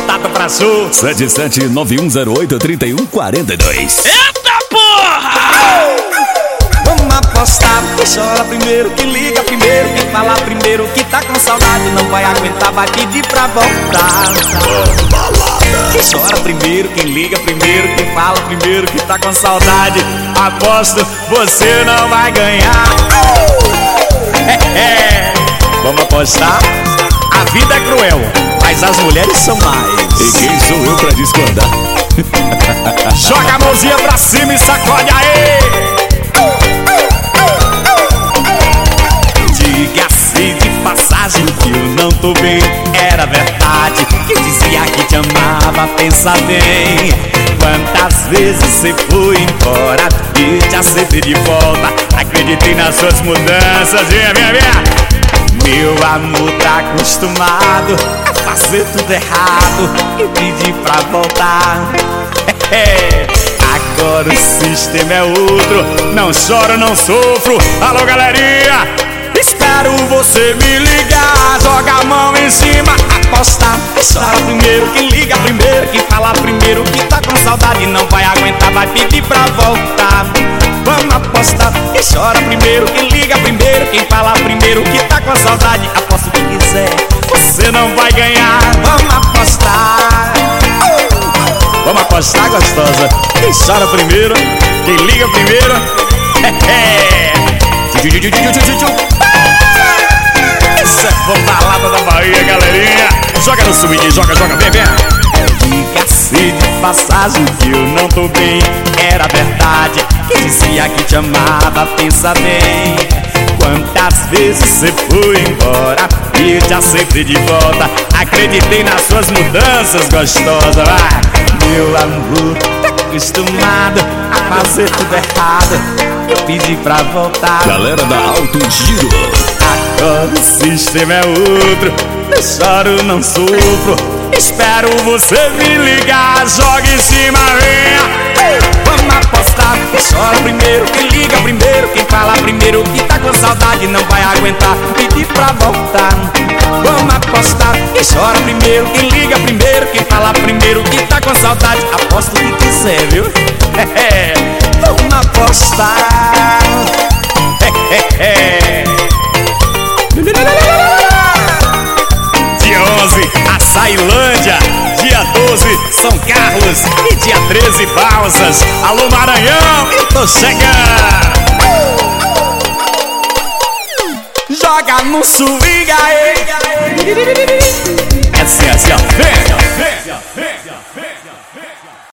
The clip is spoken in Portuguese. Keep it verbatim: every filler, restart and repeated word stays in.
contato pra show. sete sete nove um zero oito três um quatro dois. Eita porra! Vamos apostar, quem chora primeiro, quem liga primeiro, quem fala primeiro, que tá com saudade, não vai aguentar, vai pedir pra voltar. Quem chora primeiro, quem liga primeiro, quem fala primeiro, que tá com saudade, aposto, você não vai ganhar. É, é. Vamos apostar? A vida é cruel, mas as mulheres são mais. E quem sou eu pra discordar? Joga a mãozinha pra cima e sacode aí! Diga-se de passagem que eu não tô bem, era verdade. Que dizia que te amava, pensa bem. Quantas vezes você foi embora e te aceitei de volta, acreditei nas suas mudanças. Vem, vem, vem! Meu amor tá acostumado a fazer tudo errado e pedir pra voltar. É, agora o sistema é outro, não choro, não sofro. Alô, galerinha, espero você me ligar. Joga a mão em cima, apostar. Quem chora primeiro, quem liga primeiro, quem fala primeiro, que tá com saudade, não vai aguentar, vai pedir pra voltar. Vamos apostar, quem chora primeiro, quem liga primeiro, quem fala primeiro, que tá com saudade, aposta o que quiser, você não vai ganhar. Vamos apostar. Vamos apostar, gostosa. Quem chora primeiro, quem liga primeiro. É. Isso é bombalada da Bahia, galerinha. Joga no swing, joga, joga, vem, vem. Diga-se de passagem que eu não tô bem, era verdade. Que dizia que te amava, pensa bem. Quantas vezes você foi embora e eu te aceitei de volta, acreditei nas suas mudanças, gostosa. Vai. Meu amor tá acostumado a fazer tudo errado, eu pedi pra voltar. Galera da Alto Giro, agora o sistema é outro, não choro, não sofro. Espero você me ligar, joga em cima, venha. Vamos apostar, quem chora primeiro, quem liga primeiro, quem fala primeiro, que tá com saudade, não vai aguentar, pedir pra voltar. Vamos apostar, quem chora primeiro, quem liga primeiro, quem fala primeiro, que tá com saudade, aposta o que quiser, viu? É, vamos apostar. É, é, é. Dia onze, Açailândia. Dia doze, São Carlos. E dia treze, Balsas. Alô, Maranhão, eu tô chegando. Joga no swing aí. É assim, assim, ó. Vem, vem, vem.